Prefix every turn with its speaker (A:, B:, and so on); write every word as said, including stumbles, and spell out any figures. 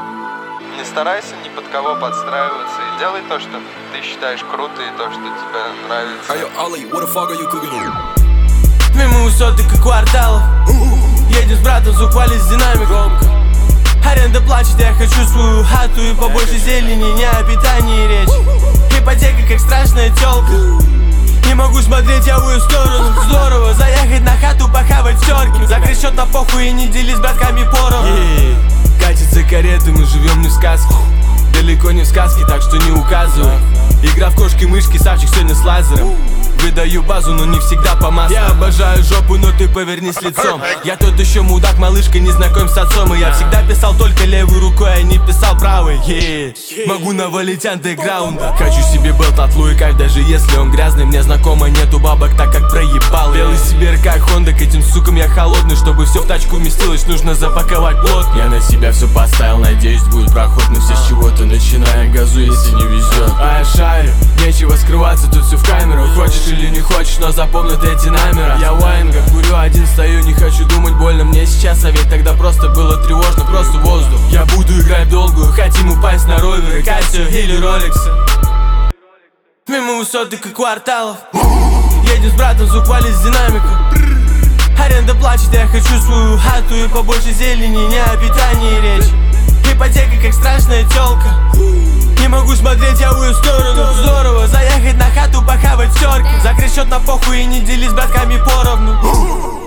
A: Не старайся ни под кого подстраиваться и делай то, что ты считаешь круто и то, что тебе нравится.
B: Мимо высоты, как кварталов. Едем с братом, звук валит с динамиком. Аренда плачет, я хочу свою хату и побольше зелени, не о питании речь. Ипотека, как страшная тёлка. Не могу смотреть я в ее сторону. Здорово заехать на хату, похавать терки. Закрыть счет на похуй и не делись с братками поровну. yeah. Катится карета, мы живем не в сказке. Далеко не в сказке, так что не указывай. Игра в кошки-мышки, Савчик сегодня с лазером. Выдаю базу, но не всегда по маслу. Я обожаю жопу, но ты повернись лицом. Я тот еще мудак, малышка, не знаком с отцом. И я всегда писал только левой рукой, а не писал правой. yeah. Могу навалить андеграунда. Хочу себе белт от Луи Кайф, даже если он грязный. Мне знакомо нету бабок, так как проебал. Белый Сибирь как Хонда, к этим сукам я холодный. Чтобы все в тачку вместилось, нужно запаковать плотно. Я на себя все поставил, надеюсь будет проход. Мы все с чего-то начинаем, газу, если не везет. А я шарю, нечего скрываться, тут все в камеру. Хочешь или не хочешь, но запомни эти номера. Я ваенга, курю один, стою, не хочу думать больно. Мне сейчас, а ведь тогда просто было тревожно, просто воздух. Я буду играть долгую, хотим упасть на роверы, Катю или Роликсы. Мимо высоты, как кварталов. Едем с братом, звук валит с динамика. Аренда плачет, я хочу свою хату и побольше зелени, не о питании речь. Ипотека, как страшная тёлка. Не могу смотреть я в ее сторону. Здорово заехать на хату, похавать терки. Закрыть счет на похуй и не делись с братками поровну.